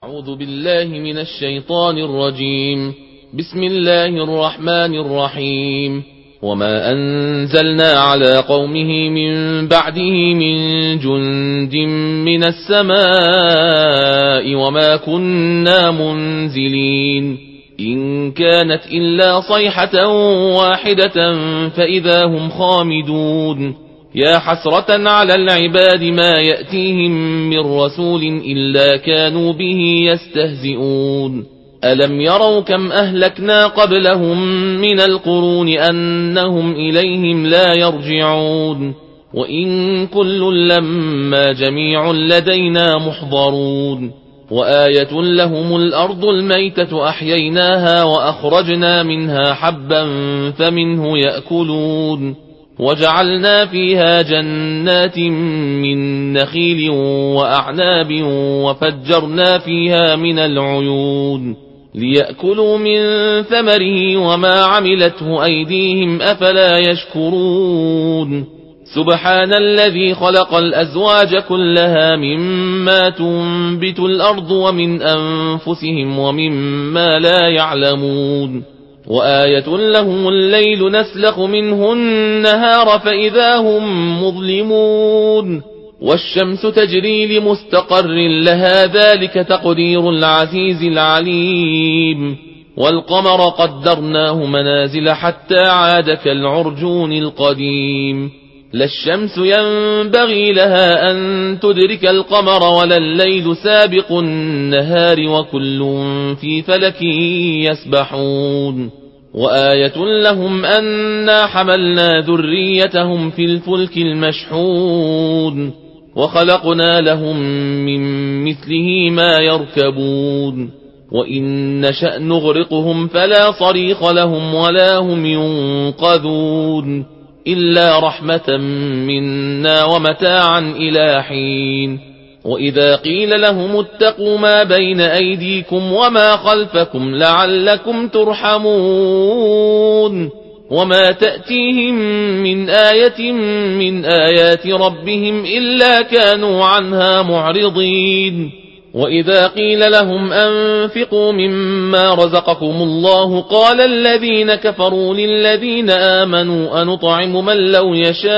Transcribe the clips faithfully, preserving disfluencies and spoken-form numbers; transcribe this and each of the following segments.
أعوذ بالله من الشيطان الرجيم. بسم الله الرحمن الرحيم. وما أنزلنا على قومه من بعده من جند من السماء وما كنا منزلين إن كانت إلا صيحة واحدة فإذا هم خامدون. يا حسرة على العباد ما يأتيهم من رسول إلا كانوا به يستهزئون. ألم يروا كم أهلكنا قبلهم من القرون أنهم إليهم لا يرجعون. وإن كل لما جميع لدينا محضرون. وآية لهم الأرض الميتة أحييناها وأخرجنا منها حبا فمنه يأكلون. وجعلنا فيها جنات من نخيل وأعناب وفجرنا فيها من العيون ليأكلوا من ثمره وما عملته أيديهم أفلا يشكرون. سبحان الذي خلق الأزواج كلها مما تنبت الأرض ومن أنفسهم ومما لا يعلمون. وآية لهم الليل نسلخ منه النهار فإذا هم مظلمون. والشمس تجري لمستقر لها ذلك تقدير العزيز العليم. والقمر قدرناه منازل حتى عاد كالعرجون القديم. لا الشمس ينبغي لها أن تدرك القمر ولا الليل سابق النهار وكل في فلك يسبحون. وآية لهم أنا حملنا ذريتهم في الفلك المشحون وخلقنا لهم من مثله ما يركبون. وإن نشأ نغرقهم فلا صريخ لهم ولا هم ينقذون إلا رحمة منا ومتاعا إلى حين. وإذا قيل لهم اتقوا ما بين أيديكم وما خلفكم لعلكم ترحمون. وما تأتيهم من آية من آيات ربهم إلا كانوا عنها معرضين. وإذا قيل لهم أنفقوا مما رزقكم الله قال الذين كفروا للذين آمنوا أنطعم من لو يشاء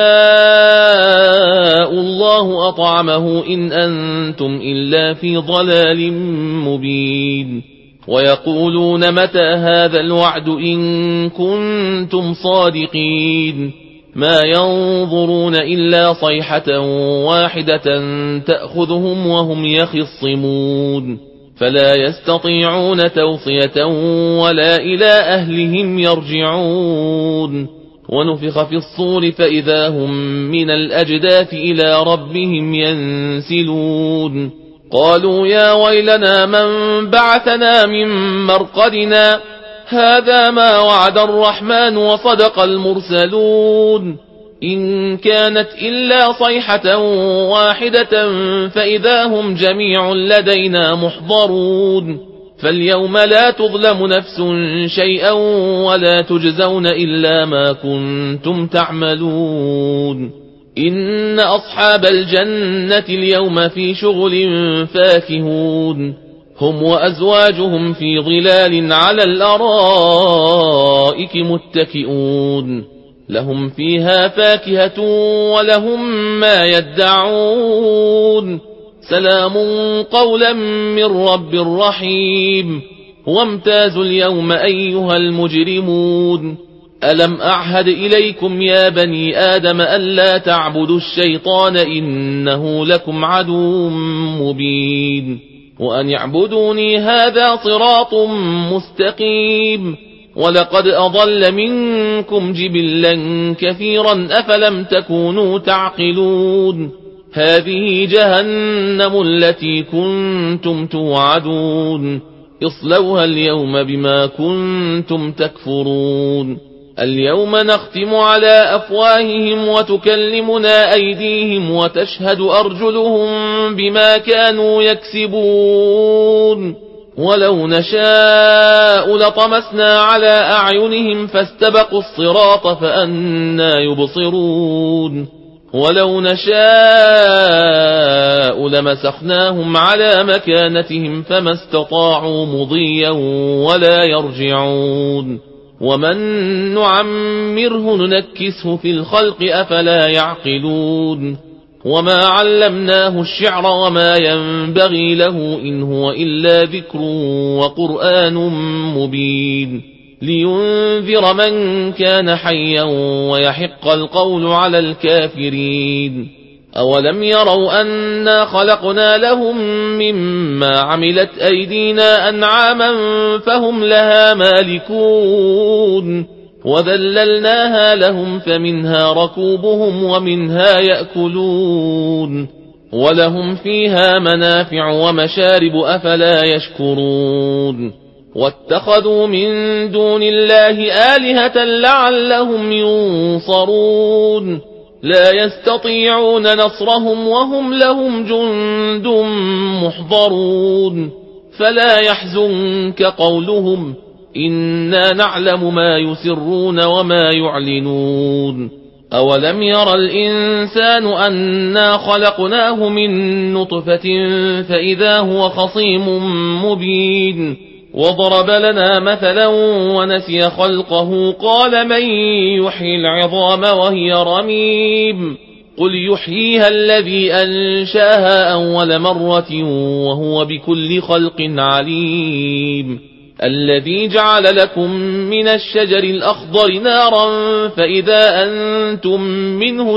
الله أطعمه إن أنتم إلا في ضلال مبين. ويقولون متى هذا الوعد إن كنتم صادقين. ما ينظرون إلا صيحة واحدة تأخذهم وهم يخصمون فلا يستطيعون توصية ولا إلى أهلهم يرجعون. ونفخ في الصور فإذا هم من الأجداث إلى ربهم ينسلون. قالوا يا ويلنا من بعثنا من مرقدنا هذا ما وعد الرحمن وصدق المرسلون. إن كانت إلا صيحة واحدة فإذا هم جميع لدينا محضرون. فاليوم لا تظلم نفس شيئا ولا تجزون إلا ما كنتم تعملون. إن أصحاب الجنة اليوم في شغل فاكهون. هم وأزواجهم في ظلال على الأرائك متكئون. لهم فيها فاكهة ولهم ما يدعون. سلام قولا من رب رحيم. وامتازوا اليوم أيها المجرمون. ألم أعهد إليكم يا بني آدم ألا تعبدوا الشيطان إنه لكم عدو مبين. وأن يعبدوني هذا صراط مستقيم. ولقد أضل منكم جبلا كثيرا أفلم تكونوا تعقلون. هذه جهنم التي كنتم توعدون اصلوها اليوم بما كنتم تكفرون. اليوم نختم على أفواههم وتكلمنا أيديهم وتشهد أرجلهم بما كانوا يكسبون. ولو نشاء لطمسنا على أعينهم فاستبقوا الصراط فأنى يبصرون. ولو نشاء لمسخناهم على مكانتهم فما استطاعوا مضيا ولا يرجعون ومن نعمره ننكسه في الخلق أفلا يعقلون وما علمناه الشعر وما ينبغي له إن هو إلا ذكر وقرآن مبين لينذر من كان حيا ويحق القول على الكافرين أولم يروا أنا خلقنا لهم مما عملت أيدينا أنعاما فهم لها مالكون وذللناها لهم فمنها ركوبهم ومنها يأكلون ولهم فيها منافع ومشارب أفلا يشكرون واتخذوا من دون الله آلهة لعلهم ينصرون لا يستطيعون نصرهم وهم لهم جند محضرون فلا يحزنك قولهم إنا نعلم ما يسرون وما يعلنون أولم ير الإنسان أنا خلقناه من نطفة فإذا هو خصيم مبين وضرب لنا مثلا ونسي خلقه قال من يحيي العظام وهي رميم قل يحييها الذي أنشاها أول مرة وهو بكل خلق عليم الذي جعل لكم من الشجر الأخضر نارا فإذا أنتم منه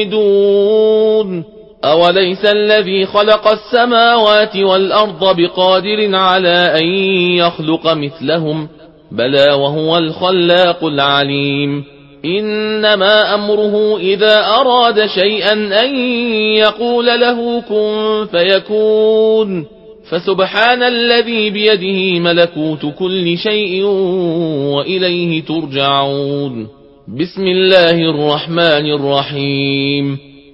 توقدون أوليس الذي خلق السماوات والأرض بقادر على أن يخلق مثلهم بلى وهو الخلاق العليم إنما أمره إذا أراد شيئا أن يقول له كن فيكون فسبحان الذي بيده ملكوت كل شيء وإليه ترجعون بسم الله الرحمن الرحيم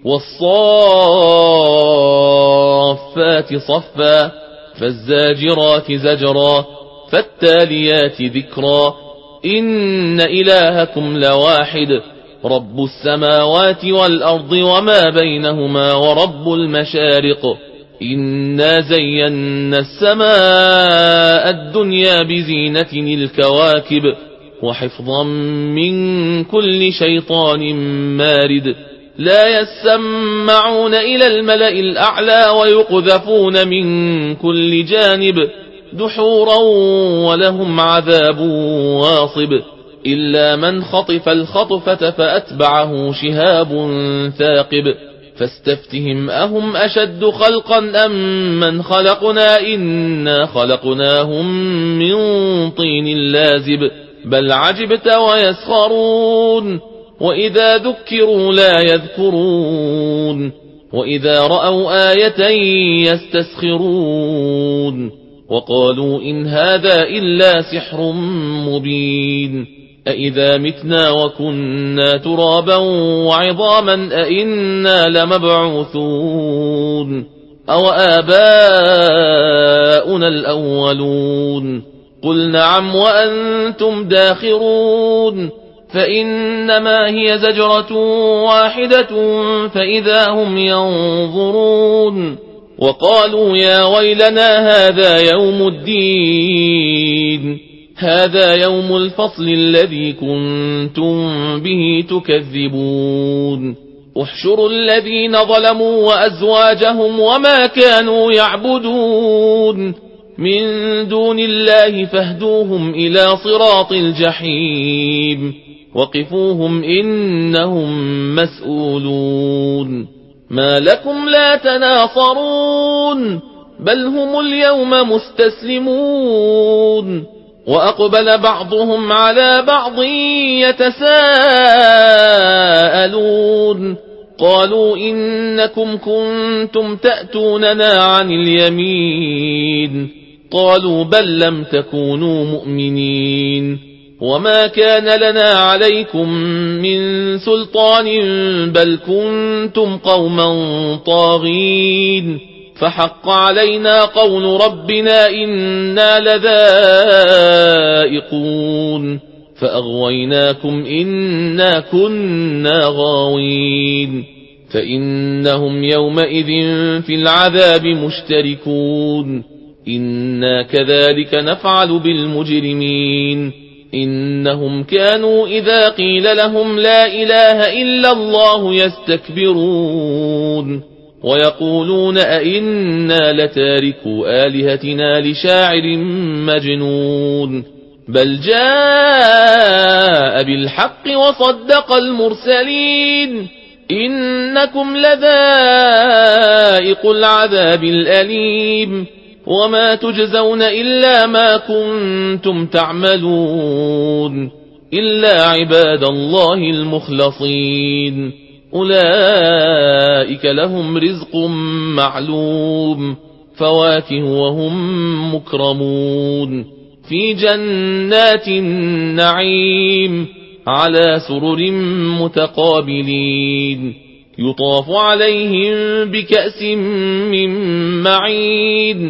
والصافات صفا فالزاجرات زجرا فالتاليات ذكرا إن إلهكم لواحد رب السماوات والأرض وما بينهما ورب المشارق إنا زينا السماء الدنيا بزينة الكواكب وحفظا من كل شيطان مارد لا يسمعون إلى الملأ الأعلى ويقذفون من كل جانب دحورا ولهم عذاب واصب إلا من خطف الخطفة فأتبعه شهاب ثاقب فاستفتهم أهم أشد خلقا أم من خلقنا إنا خلقناهم من طين لازب بل عجبت ويسخرون وإذا ذكروا لا يذكرون وإذا رأوا آية يستسخرون وقالوا إن هذا إلا سحر مبين أإذا متنا وكنا ترابا وعظاما أإنا لمبعوثون أو آباؤنا الأولون قل نعم وأنتم داخرون فإنما هي زجرة واحدة فإذا هم ينظرون وقالوا يا ويلنا هذا يوم الدين هذا يوم الفصل الذي كنتم به تكذبون احشروا الذين ظلموا وأزواجهم وما كانوا يعبدون من دون الله فاهدوهم إلى صراط الجحيم وقفوهم إنهم مسؤولون ما لكم لا تناصرون بل هم اليوم مستسلمون وأقبل بعضهم على بعض يتساءلون قالوا إنكم كنتم تأتوننا عن اليمين قالوا بل لم تكونوا مؤمنين وما كان لنا عليكم من سلطان بل كنتم قوما طاغين فحق علينا قول ربنا إنا لذائقون فأغويناكم إنا كنا غاوين فإنهم يومئذ في العذاب مشتركون إنا كذلك نفعل بالمجرمين إنهم كانوا إذا قيل لهم لا إله إلا الله يستكبرون ويقولون أئنا لتاركوا آلهتنا لشاعر مجنون بل جاء بالحق وصدق المرسلين إنكم لذائق العذاب الأليم وما تجزون إلا ما كنتم تعملون إلا عباد الله المخلصين أولئك لهم رزق معلوم فواكه وهم مكرمون في جنات النعيم على سرر متقابلين يطاف عليهم بكأس من معين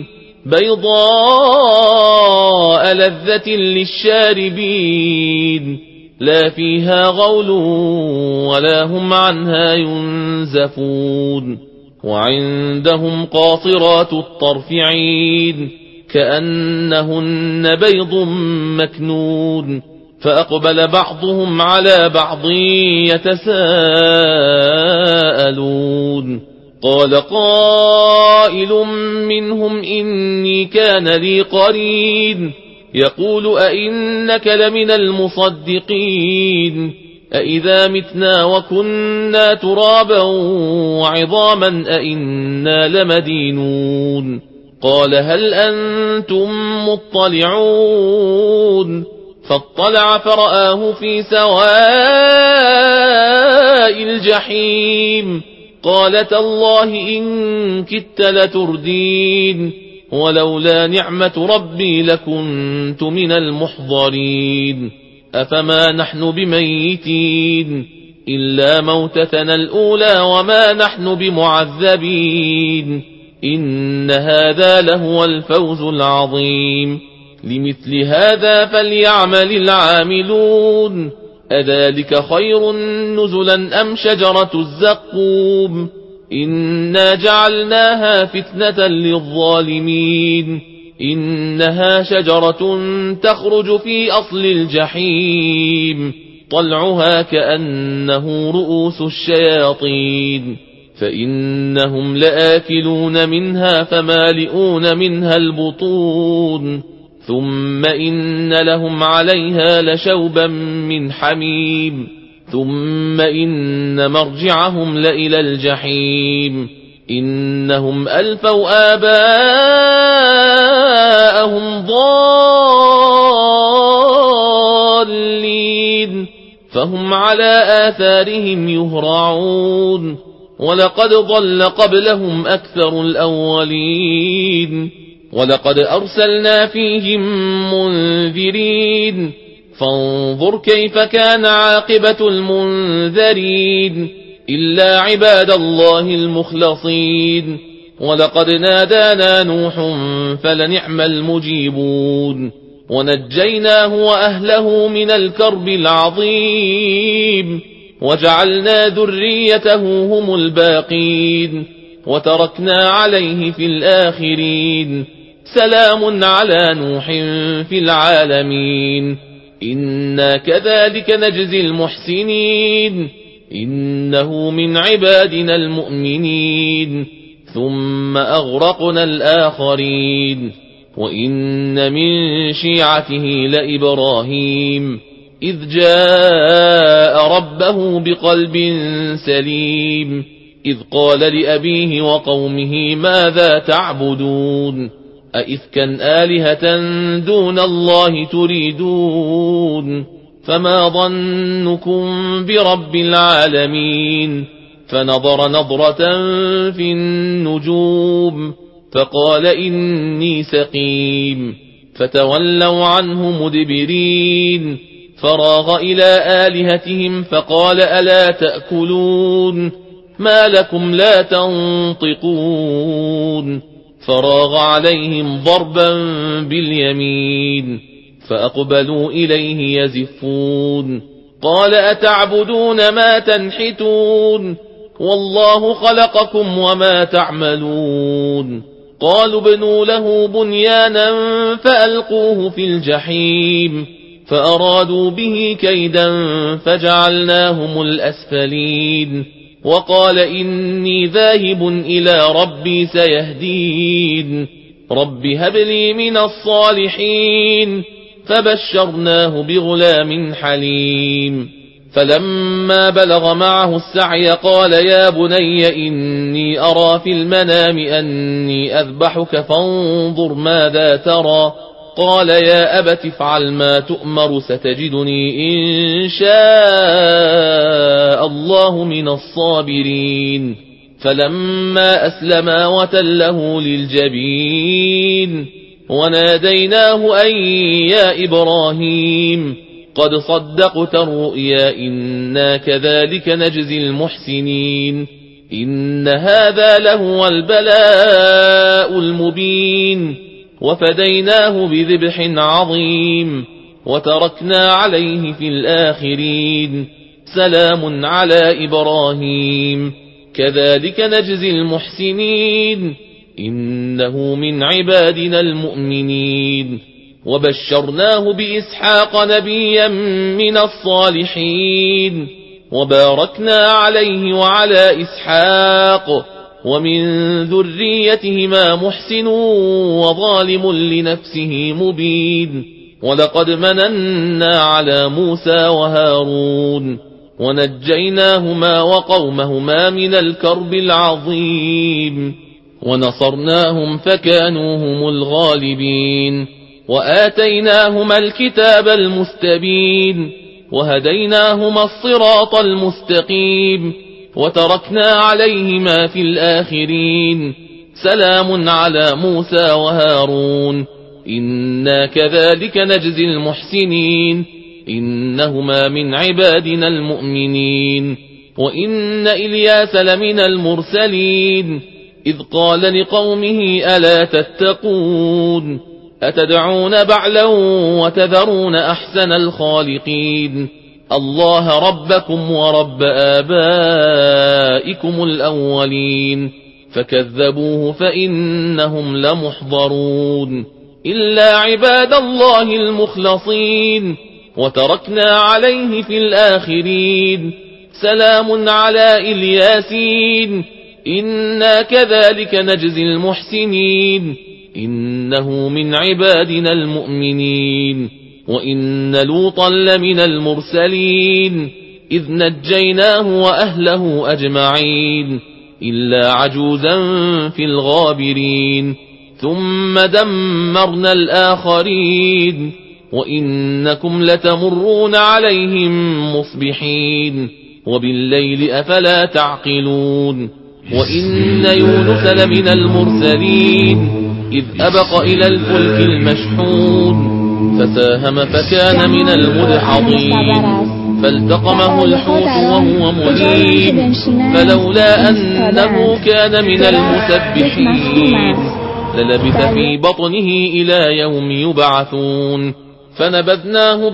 بيضاء لذة للشاربين لا فيها غول ولا هم عنها ينزفون وعندهم قاصرات الطرف عين كأنهن بيض مكنون فأقبل بعضهم على بعض يتساءلون قال قائل منهم إني كان لي قرين يقول أئنك لمن المصدقين أئذا متنا وكنا ترابا وعظاما أئنا لمدينون قال هل أنتم مطلعون فاطلع فرآه في سواء الجحيم قال تالله إن كدت لتردين ولولا نعمة ربي لكنت من المحضرين أفما نحن بميتين إلا موتتنا الأولى وما نحن بمعذبين إن هذا لهو الفوز العظيم لمثل هذا فليعمل العاملون أذلك خير نزلا أم شجرة الزقوم إنا جعلناها فتنة للظالمين إنها شجرة تخرج في أصل الجحيم طلعها كأنه رؤوس الشياطين فإنهم لآكلون منها فمالئون منها البطون ثم إن لهم عليها لشوبا من حميم ثم إن مرجعهم لإلى الجحيم إنهم ألفوا آباءهم ضالين فهم على آثارهم يهرعون ولقد ضل قبلهم أكثر الأولين ولقد أرسلنا فيهم منذرين فانظر كيف كان عاقبة المنذرين إلا عباد الله المخلصين ولقد نادانا نوح فلنعم المجيبون ونجيناه وأهله من الكرب العظيم وجعلنا ذريته هم الباقين وتركنا عليه في الآخرين سلام على نوح في العالمين إنا كذلك نجزي المحسنين إنه من عبادنا المؤمنين ثم أغرقنا الآخرين وإن من شيعته لإبراهيم إذ جاء ربه بقلب سليم إذ قال لأبيه وقومه ماذا تعبدون أئفكا آلهة دون الله تريدون فما ظنكم برب العالمين فنظر نظرة في النجوم فقال إني سقيم فتولوا عنه مدبرين فراغ إلى آلهتهم فقال ألا تأكلون ما لكم لا تنطقون فراغ عليهم ضربا باليمين فأقبلوا إليه يزفون قال أتعبدون ما تنحتون والله خلقكم وما تعملون. قالوا ابنوا له بنيانا فألقوه في الجحيم فأرادوا به كيدا فجعلناهم الأسفلين. وقال إني ذاهب إلى ربي سيهدين رب هب لي من الصالحين فبشرناه بغلام حليم. فلما بلغ معه السعي قال يا بني إني أرى في المنام أني أذبحك فانظر ماذا ترى. قال يا أبت افعل ما تؤمر ستجدني إن شاء الله من الصابرين. فلما أسلما وتله للجبين وناديناه أن يا إبراهيم قد صدقت الرؤيا إنا كذلك نجزي المحسنين إن هذا لهو البلاء المبين. وفديناه بذبح عظيم وتركنا عليه في الآخرين سلام على إبراهيم كذلك نجزي المحسنين إنه من عبادنا المؤمنين. وبشرناه بإسحاق نبيا من الصالحين وباركنا عليه وعلى إسحاق ومن ذريتهما محسن وظالم لنفسه مبين. ولقد مننا على موسى وهارون ونجيناهما وقومهما من الكرب العظيم ونصرناهم فكانوا هم الغالبين. وآتيناهما الكتاب المستبين وهديناهما الصراط المستقيم وتركنا عليهما في الآخرين سلام على موسى وهارون إنا كذلك نجزي المحسنين إنهما من عبادنا المؤمنين. وإن إلياس لمن المرسلين إذ قال لقومه ألا تتقون أتدعون بعلا وتذرون أحسن الخالقين الله ربكم ورب آبائكم الأولين. فكذبوه فإنهم لمحضرون إلا عباد الله المخلصين وتركنا عليه في الآخرين سلام على إلياسين إنا كذلك نجزي المحسنين إنه من عبادنا المؤمنين. وإن لوطا لمن المرسلين إذ نجيناه وأهله أجمعين إلا عجوزا في الغابرين ثم دمرنا الآخرين وإنكم لتمرون عليهم مصبحين وبالليل أفلا تعقلون. وإن يونس لمن المرسلين إذ أبق إلى الفلك المشحون فساهم فكان من المدحضين فالتقمه الحوت وهو مليم فلولا أنه كان من المسبحين للبث في بطنه إلى يوم يبعثون. فنبذناه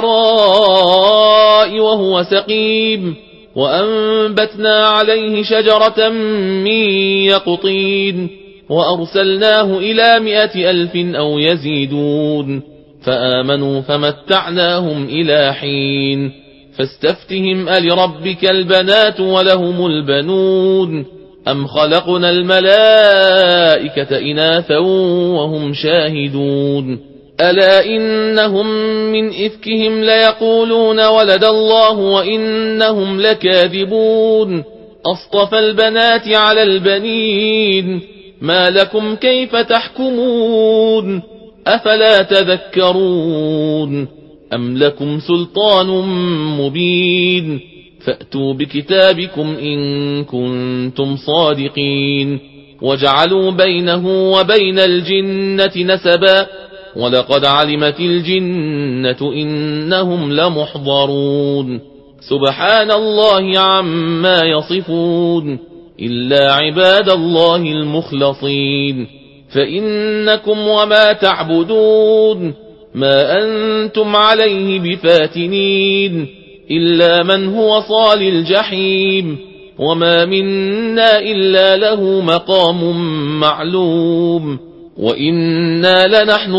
بالعراء وهو سقيم وأنبتنا عليه شجرة من يقطين وأرسلناه إلى مئة ألف أو يزيدون فآمنوا فمتعناهم إلى حين. فاستفتهم ألربك البنات ولهم البنون أم خلقنا الملائكة إناثا وهم شاهدون ألا إنهم من إفكهم ليقولون ولد الله وإنهم لكاذبون أصطفى البنات على البنين ما لكم كيف تحكمون أفلا تذكرون أم لكم سلطان مبين فأتوا بكتابكم إن كنتم صادقين. وجعلوا بينه وبين الجنة نسبا ولقد علمت الجنة إنهم لمحضرون سبحان الله عما يصفون إلا عباد الله المخلصين. فإنكم وما تعبدون ما أنتم عليه بفاتنين إلا من هو صال الجحيم وما منا إلا له مقام معلوم وإنا لنحن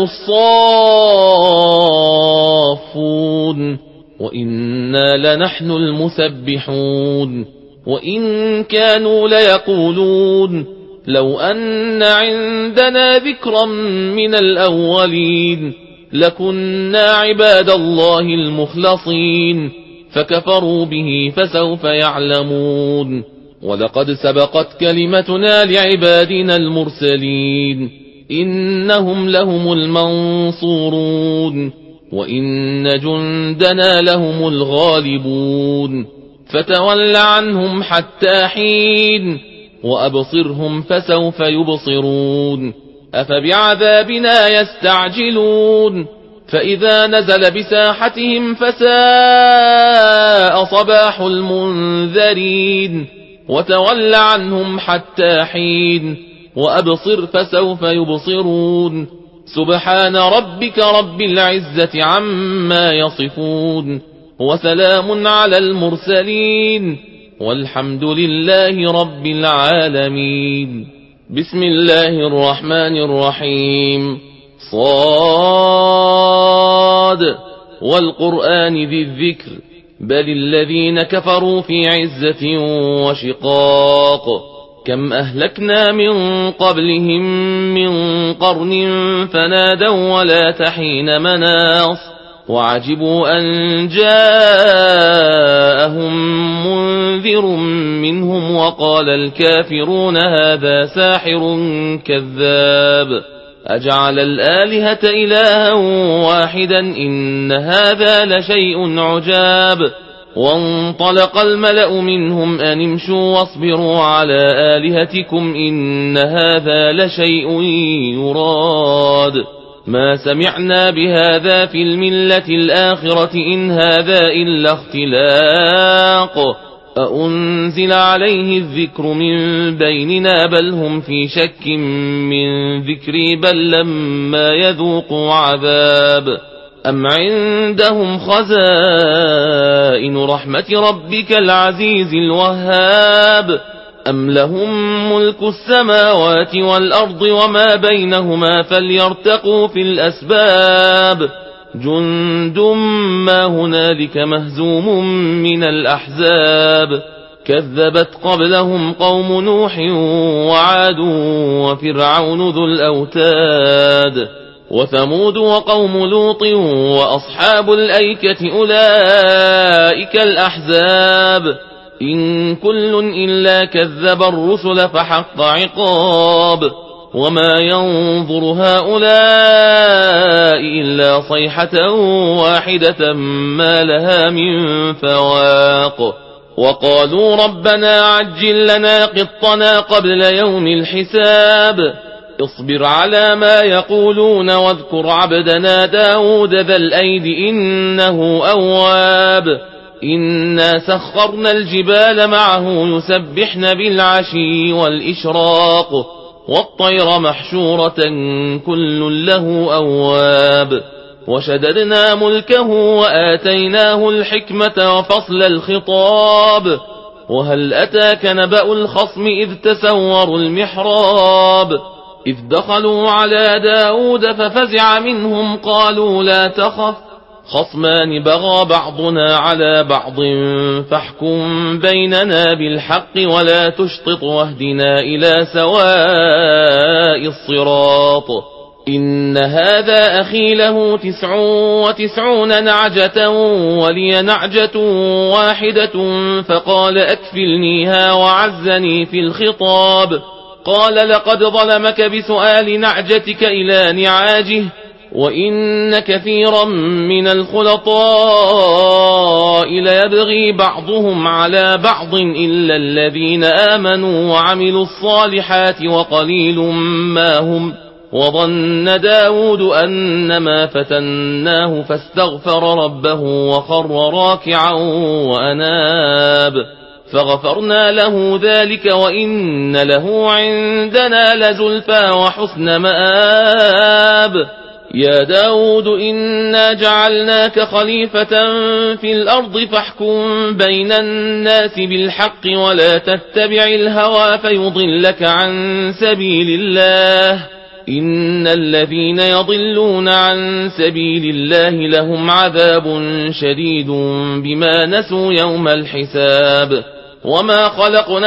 الصافون وإنا لنحن المسبحون وإن كانوا ليقولون لو أن عندنا ذكرا من الأولين لكنا عباد الله المخلصين فكفروا به فسوف يعلمون ولقد سبقت كلمتنا لعبادنا المرسلين إنهم لهم المنصورون وإن جندنا لهم الغالبون فتول عنهم حتى حين وأبصرهم فسوف يبصرون أفبعذابنا يستعجلون فإذا نزل بساحتهم فساء صباح المنذرين وتول عنهم حتى حين وأبصر فسوف يبصرون سبحان ربك رب العزة عما يصفون وسلام على المرسلين والحمد لله رب العالمين. بسم الله الرحمن الرحيم. صاد والقرآن ذي الذكر بل الذين كفروا في عزة وشقاق كم أهلكنا من قبلهم من قرن فنادوا ولا تحين مناص وعجبوا أن جاءهم منذر منهم وقال الكافرون هذا ساحر كذاب أجعل الآلهة إلها واحدا إن هذا لشيء عجاب وانطلق الملأ منهم أن امشوا واصبروا على آلهتكم إن هذا لشيء يراد ما سمعنا بهذا في الملة الآخرة إن هذا إلا اختلاق أأنزل عليه الذكر من بيننا بل هم في شك من ذكري بل لما يذوقوا عذاب أم عندهم خزائن رحمة ربك العزيز الوهاب أم لهم ملك السماوات والأرض وما بينهما فليرتقوا في الأسباب جند ما هنالك مهزوم من الأحزاب كذبت قبلهم قوم نوح وعاد وفرعون ذو الأوتاد وثمود وقوم لوط وأصحاب الأيكة أولئك الأحزاب إن كل إلا كذب الرسل فحق عقاب وما ينظر هؤلاء إلا صيحة واحدة ما لها من فواق وقالوا ربنا عجل لنا قطنا قبل يوم الحساب اصبر على ما يقولون واذكر عبدنا داود ذا الأيد إنه أواب إنا سخرنا الجبال معه يسبحن بالعشي والإشراق والطير محشورة كل له أواب وشددنا ملكه وآتيناه الحكمة وفصل الخطاب وهل أتاك نبأ الخصم إذ تسوروا المحراب إذ دخلوا على داود ففزع منهم قالوا لا تخف خصمان بغى بعضنا على بعض فاحكم بيننا بالحق ولا تشطط واهدنا إلى سواء الصراط إن هذا أخي له تسع وتسعون نعجة ولي نعجة واحدة فقال أكفلنيها وعزني في الخطاب قال لقد ظلمك بسؤال نعجتك إلى نعاجه وإن كثيرا من الخلطاء ليبغي بعضهم على بعض إلا الذين آمنوا وعملوا الصالحات وقليل ما هم وظن داود أنما فتناه فاستغفر ربه وخر راكعا وأناب فغفرنا له ذلك وإن له عندنا لزلفى وحسن مآب يا داود إنا جعلناك خليفة في الأرض فاحكم بين الناس بالحق ولا تتبع الهوى فيضلك عن سبيل الله إن الذين يضلون عن سبيل الله لهم عذاب شديد بما نسوا يوم الحساب وما خلقنا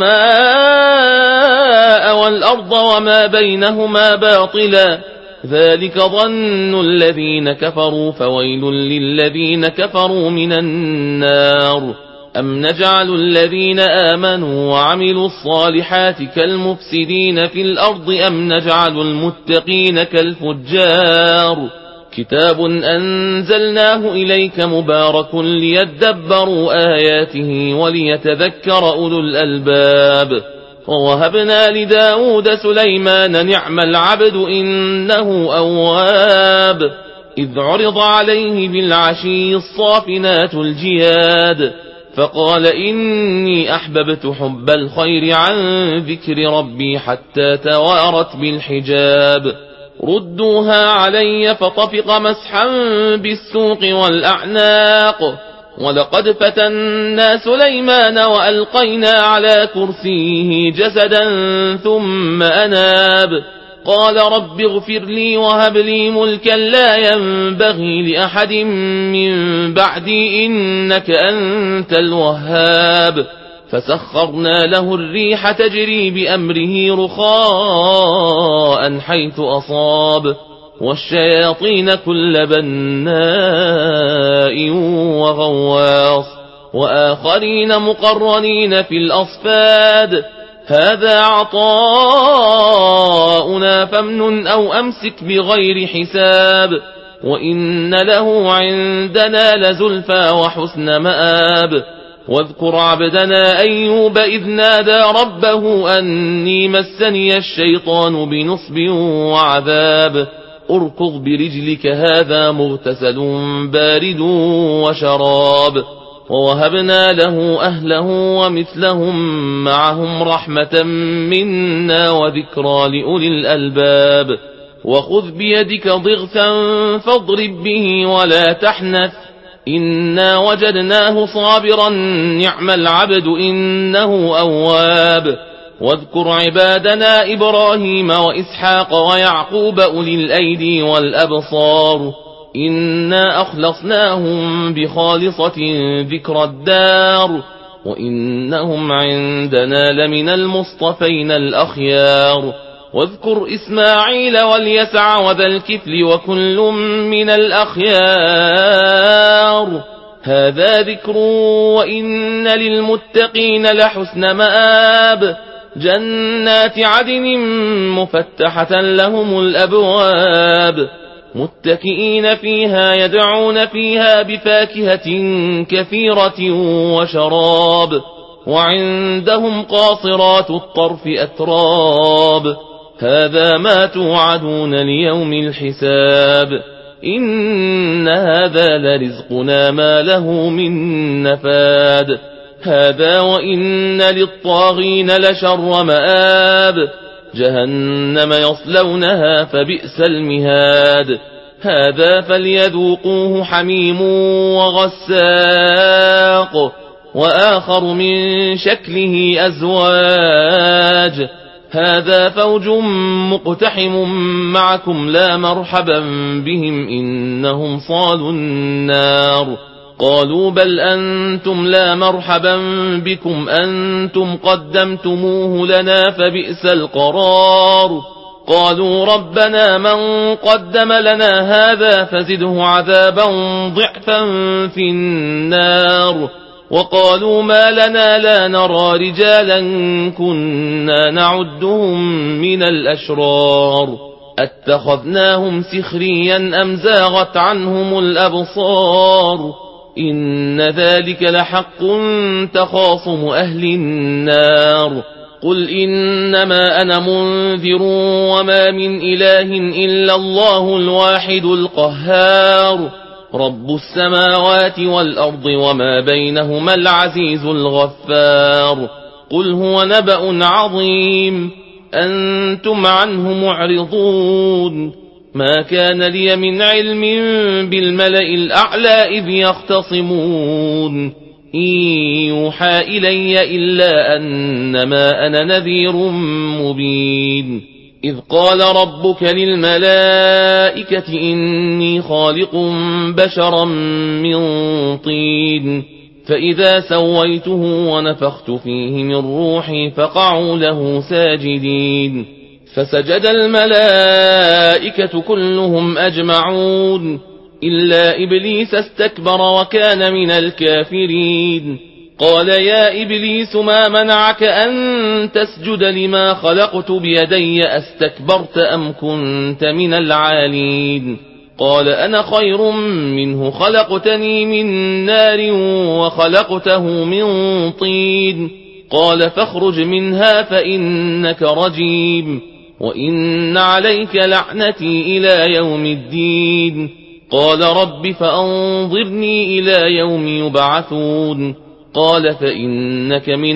السماء والأرض وما بينهما باطلا ذلك ظن الذين كفروا فويل للذين كفروا من النار أم نجعل الذين آمنوا وعملوا الصالحات كالمفسدين في الأرض أم نجعل المتقين كالفجار كتاب أنزلناه إليك مبارك ليدبروا آياته وليتذكر أولو الألباب ووهبنا لداود سليمان نعم العبد إنه أواب إذ عرض عليه بالعشي الصافنات الجياد فقال إني أحببت حب الخير عن ذكر ربي حتى توارت بالحجاب ردوها علي فطفق مسحا بالسوق والأعناق ولقد فتنا سليمان وألقينا على كرسيه جسدا ثم أناب قال رب اغفر لي وهب لي ملكا لا ينبغي لأحد من بعدي إنك أنت الوهاب فسخرنا له الريح تجري بأمره رخاء حيث أصاب والشياطين كل بناء وغواص وآخرين مقرنين في الأصفاد هذا عطاؤنا فامنن أو أمسك بغير حساب وإن له عندنا لزلفى وحسن مآب واذكر عبدنا أيوب إذ نادى ربه أني مسني الشيطان بنصب وعذاب اركض برجلك هذا مغتسل بارد وشراب ووهبنا له أهله ومثلهم معهم رحمة منا وذكرى لأولي الألباب وخذ بيدك ضغثا فاضرب به ولا تحنث إنا وجدناه صابرا نعم العبد إنه أواب واذكر عبادنا إبراهيم وإسحاق ويعقوب أولي الأيدي والأبصار إنا أخلصناهم بخالصة ذكر الدار وإنهم عندنا لمن المصطفين الأخيار واذكر إسماعيل واليسع وذا الكفل وكل من الأخيار هذا ذكر وإن للمتقين لحسن مآب جنات عدن مفتحة لهم الأبواب متكئين فيها يدعون فيها بفاكهة كثيرة وشراب وعندهم قاصرات الطرف أتراب هذا ما توعدون ليوم الحساب إن هذا لرزقنا ما له من نفاد هذا وإن للطاغين لشر مآب جهنم يصلونها فبئس المهاد هذا فليذوقوه حميم وغساق وآخر من شكله أزواج هذا فوج مقتحم معكم لا مرحبا بهم إنهم صالوا النار قالوا بل أنتم لا مرحبا بكم أنتم قدمتموه لنا فبئس القرار قالوا ربنا من قدم لنا هذا فزده عذابا ضعفا في النار وقالوا ما لنا لا نرى رجالا كنا نعدهم من الأشرار أتخذناهم سخريا أم زاغت عنهم الأبصار إن ذلك لحق تخاصم أهل النار قل إنما أنا منذر وما من إله إلا الله الواحد القهار رب السماوات والأرض وما بينهما العزيز الغفار قل هو نبأ عظيم أنتم عنه معرضون ما كان لي من علم بالملأ الأعلى إذ يختصمون إن يوحى إلي إلا أنما أنا نذير مبين إذ قال ربك للملائكة إني خالق بشرا من طين فإذا سويته ونفخت فيه من روحي فقعوا له ساجدين فسجد الملائكة كلهم أجمعون إلا إبليس استكبر وكان من الكافرين قال يا إبليس ما منعك أن تسجد لما خلقت بيدي أستكبرت أم كنت من العالين قال أنا خير منه خلقتني من نار وخلقته من طين قال فاخرج منها فإنك رجيم وإن عليك لعنتي إلى يوم الدين قال رب فأنظرني إلى يوم يبعثون قال فإنك من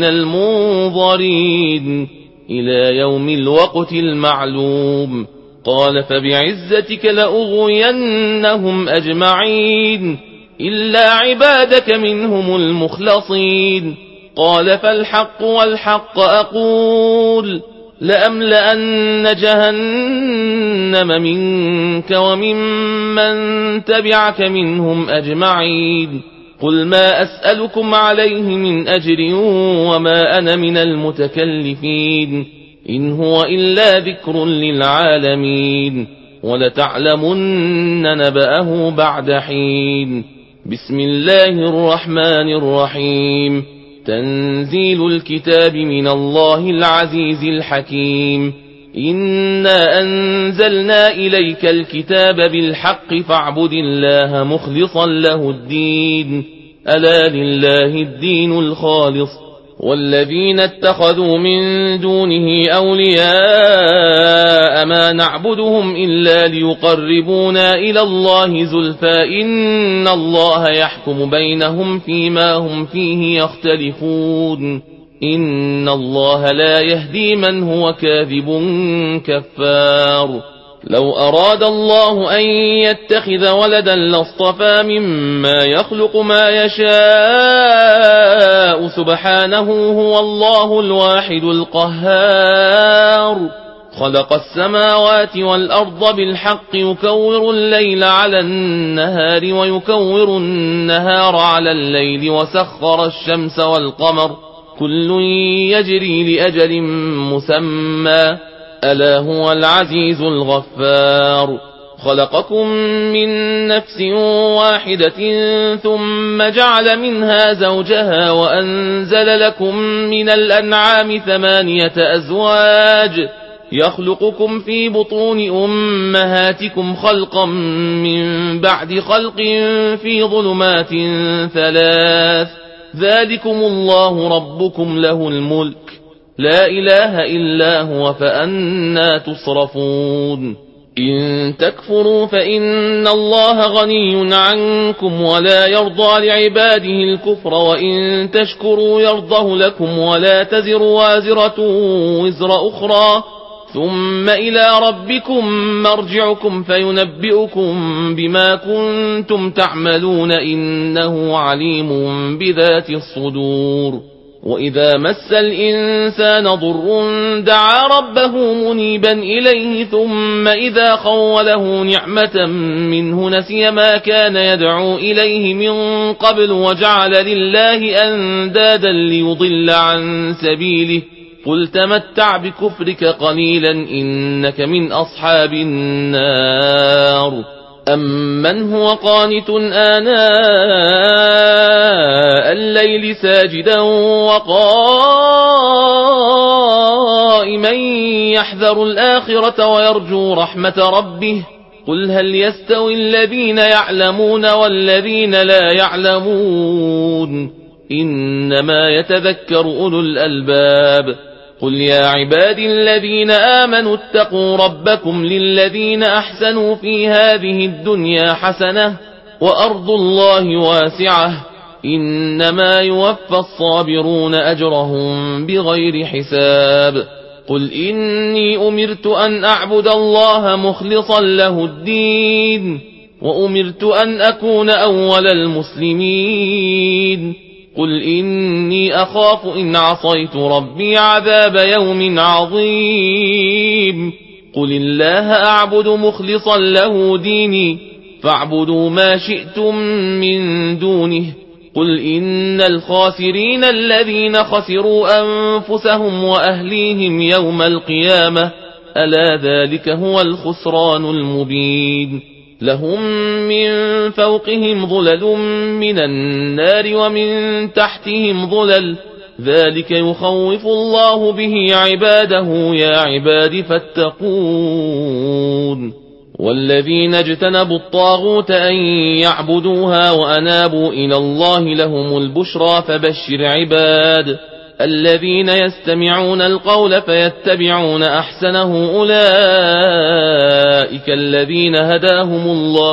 المنظرين إلى يوم الوقت المعلوم قال فبعزتك لأغوينهم أجمعين إلا عبادك منهم المخلصين قال فالحق والحق أقول لأملأن جهنم منك وممن تبعك منهم أجمعين قل ما أسألكم عليه من أجر وما أنا من المتكلفين إن هو إلا ذكر للعالمين ولتعلمن نبأه بعد حين بسم الله الرحمن الرحيم تنزيل الكتاب من الله العزيز الحكيم إنا أنزلنا إليك الكتاب بالحق فاعبد الله مخلصا له الدين ألا لله الدين الخالص والذين اتخذوا من دونه أولياء ما نعبدهم إلا ليقربونا إلى الله زلفى إن الله يحكم بينهم فيما هم فيه يختلفون إن الله لا يهدي من هو كاذب كفار لو أراد الله أن يتخذ ولدا لاصطفى مما يخلق ما يشاء سبحانه هو الله الواحد القهار خلق السماوات والأرض بالحق يكور الليل على النهار ويكور النهار على الليل وسخر الشمس والقمر كل يجري لأجل مسمى ألا هو العزيز الغفار خلقكم من نفس واحدة ثم جعل منها زوجها وأنزل لكم من الأنعام ثمانية أزواج يخلقكم في بطون أمهاتكم خلقا من بعد خلق في ظلمات ثلاث ذلكم الله ربكم له الملك لا إله إلا هو فأنا تصرفون إن تكفروا فإن الله غني عنكم ولا يرضى لعباده الكفر وإن تشكروا يرضه لكم ولا تزر وازرة وزر أخرى ثم إلى ربكم مرجعكم فينبئكم بما كنتم تعملون إنه عليم بذات الصدور وإذا مس الإنسان ضر دعا ربه منيبا إليه ثم إذا خوله نعمة منه نسي ما كان يدعو إليه من قبل وجعل لله أندادا ليضل عن سبيله قل تمتع بكفرك قليلا إنك من أصحاب النار أمن هو قانت آناء الليل ساجدا وقائما يحذر الآخرة ويرجو رحمة ربه قل هل يستوي الذين يعلمون والذين لا يعلمون إنما يتذكر أولو الألباب قل يا عبادي الذين آمنوا اتقوا ربكم للذين أحسنوا في هذه الدنيا حسنة وأرض الله واسعة إنما يوفى الصابرون أجرهم بغير حساب قل إني أمرت أن أعبد الله مخلصا له الدين وأمرت أن أكون أول المسلمين قل إني أخاف إن عصيت ربي عذاب يوم عظيم قل الله أعبد مخلصا له ديني فاعبدوا ما شئتم من دونه قل إن الخاسرين الذين خسروا أنفسهم وأهليهم يوم القيامة ألا ذلك هو الخسران المبين لهم من فوقهم ظلل من النار ومن تحتهم ظلل ذلك يخوف الله به عباده يا عباد فاتقون والذين اجتنبوا الطاغوت أن يعبدوها وأنابوا إلى الله لهم البشرى فبشر عباد الذين يستمعون القول فيتبعون أحسنه أولئك الذين هداهم الله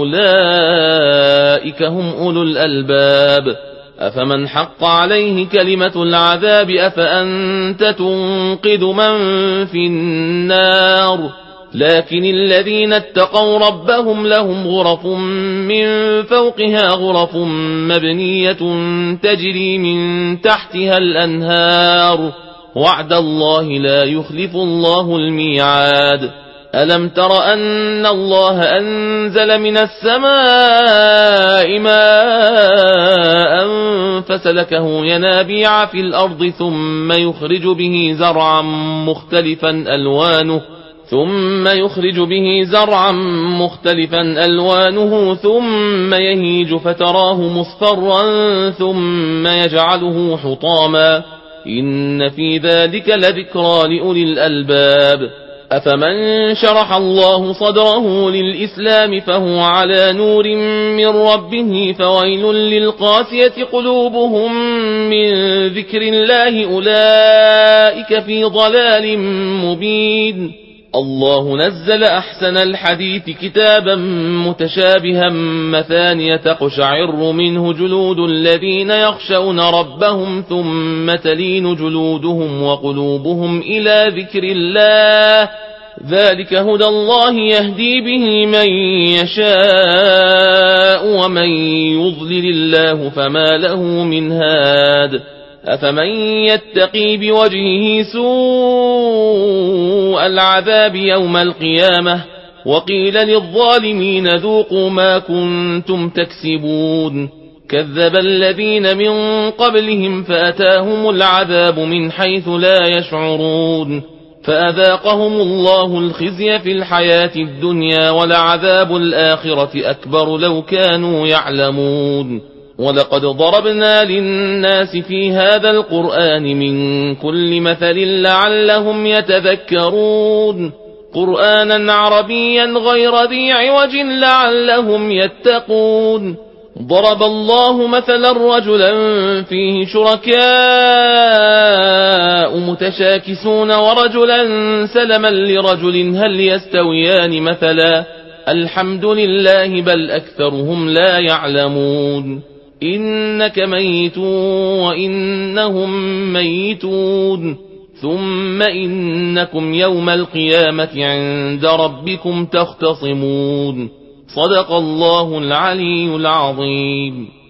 وأولئك هم أولو الألباب أفمن حق عليه كلمة العذاب أفأنت تنقذ من في النار لكن الذين اتقوا ربهم لهم غرف من فوقها غرف مبنية تجري من تحتها الأنهار وعد الله لا يخلف الله الميعاد ألم تر أن الله أنزل من السماء ماء فسلكه ينابيع في الأرض ثم يخرج به زرعا مختلفا ألوانه ثم يخرج به زرعا مختلفا ألوانه ثم يهيج فتراه مصفرا ثم يجعله حطاما إن في ذلك لذكرى لأولي الألباب أفمن شرح الله صدره للإسلام فهو على نور من ربه فويل للقاسية قلوبهم من ذكر الله أولئك في ضلال مبين الله نزل أحسن الحديث كتابا متشابها مثانية تقشعر منه جلود الذين يخشون ربهم ثم تلين جلودهم وقلوبهم إلى ذكر الله ذلك هدى الله يهدي به من يشاء ومن يضلل الله فما له من هاد أفمن يتقي بوجهه سوء العذاب يوم القيامة وقيل للظالمين ذوقوا ما كنتم تكسبون كذب الذين من قبلهم فأتاهم العذاب من حيث لا يشعرون فأذاقهم الله الخزي في الحياة الدنيا ولعذاب الآخرة أكبر لو كانوا يعلمون ولقد ضربنا للناس في هذا القرآن من كل مثل لعلهم يتذكرون قرآنا عربيا غير ذي عوج لعلهم يتقون ضرب الله مثلا رجلا فيه شركاء متشاكسون ورجلا سلما لرجل هل يستويان مثلا الحمد لله بل أكثرهم لا يعلمون إنك ميت وإنهم ميتون ثم إنكم يوم القيامة عند ربكم تختصمون صدق الله العلي العظيم.